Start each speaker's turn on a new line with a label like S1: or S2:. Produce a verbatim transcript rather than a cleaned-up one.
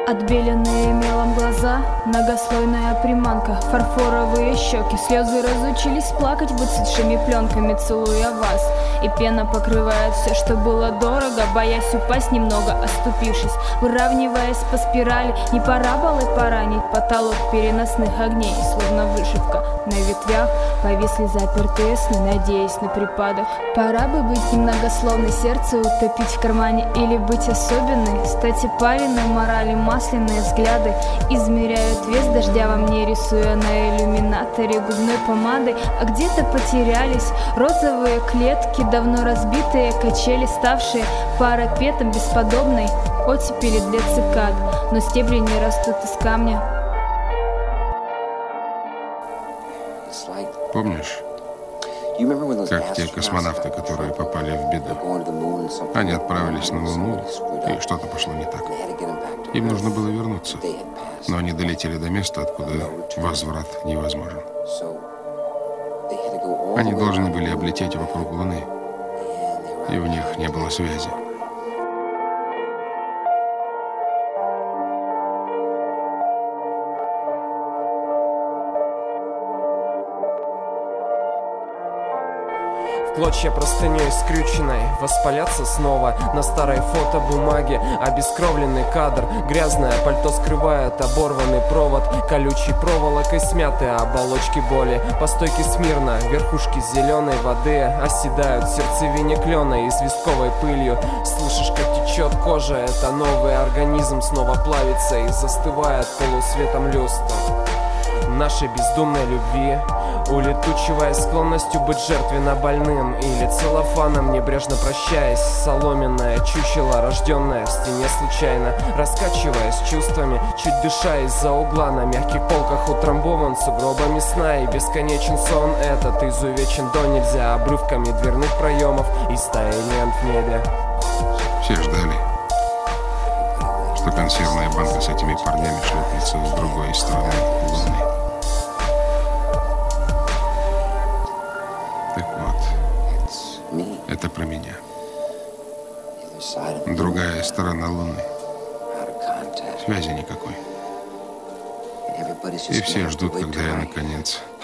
S1: Отбеленные мелом глаза, многослойная приманка, фарфоровые щеки, слезы разучились плакать выцветшими пленками, целуя вас. И пена покрывает все, что было дорого, боясь упасть немного, оступившись, выравниваясь по спирали. Не пора было поранить потолок переносных огней, словно вышивка на ветвях повисли запертые сны, надеясь на припадок. Пора бы быть немногословной, сердце утопить в кармане или быть особенной, стать опаленной морали. Масляные взгляды измеряют вес дождя во мне, рисуя на иллюминаторе губной помадой. А где-то потерялись розовые клетки, давно разбитые качели, ставшие парапетом бесподобной оттепели для цикад. Но стебли не растут из камня.
S2: Помнишь, как те космонавты, которые попали в беду? Они отправились на Луну, и что-то пошло не так. Им нужно было вернуться, но они долетели до места, откуда возврат невозможен. Они должны были облететь вокруг Луны, и у них не было связи.
S3: Клочья простыней скрюченной воспалятся снова на старой фотобумаге. Обескровленный кадр, грязное пальто скрывает оборванный провод, колючей проволокой смятые оболочки боли. По стойке смирно верхушки зеленой воды оседают в сердцевине клена известковой пылью. Слышишь, как течет кожа, это новый организм снова плавится и застывает полусветом люстр нашей бездумной любви, улетучивая склонностью быть жертвенно больным или целлофаном, небрежно прощаясь. Соломенное чучело, рожденное в стене случайно, раскачиваясь чувствами, чуть дыша из-за угла. На мягких полках утрамбован сугробами сна, и бесконечен сон этот изувечен до нельзя обрывками дверных проемов и стаей лент в небе.
S2: Все ждали, что консервная банка с этими парнями шлепнется с другой стороны Луны. Так вот, это про меня. Другая сторона Луны. Связи никакой. И все ждут, когда я, наконец,